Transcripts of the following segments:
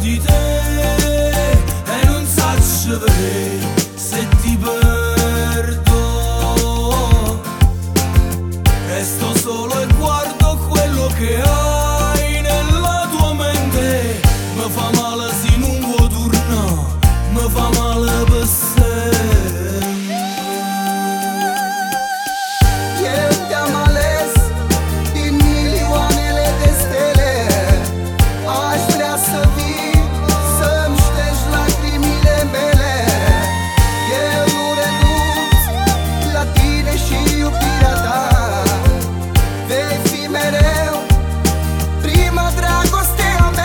di te e non saccio vedere se ti perdo. Resto solo e guardo quello che hai nella tua mente. Mi fa male se non vuoi tornare, mi fa male per sempre. Eu te-am ales din milioanele de stele. Aș vrea să vii să-mi ștergi lacrimile mele. Eu nu renunț la tine și iubirea ta. Vei fi mereu prima dragoste a mea.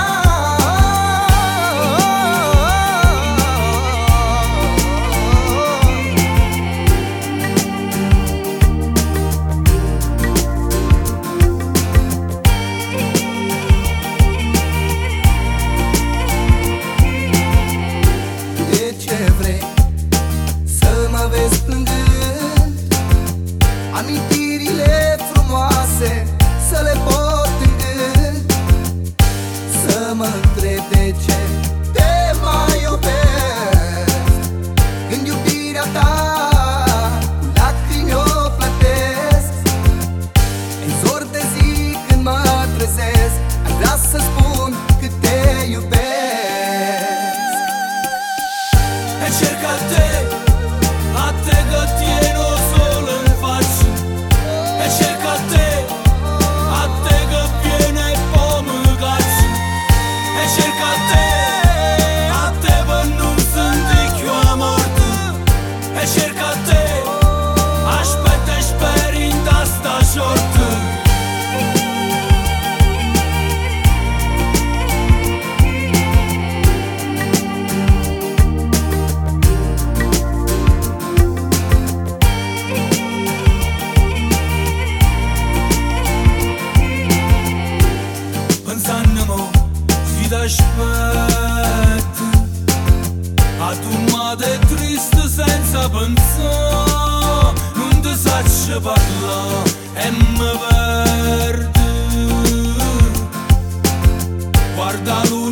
De ce vrei să mă vezi plângând? Amintirile frumoase să le pot în gând. Să mă întreb de ce te mai iubesc, când iubirea ta cu lacrimi o plătesc. În zor de zi când mă trezesc, aș vrea să spun cât te iubesc. E cerca a te che tieno solo in faccia. E cerca a te che viene e poi mi caccia. E cerca a te per non sentire più la morte. E cerca aspetta e speri in testa short. Pensando si t'aspetta, a tu madre triste senza pensare, non ti saccio parlare e mi perdo. Guarda lui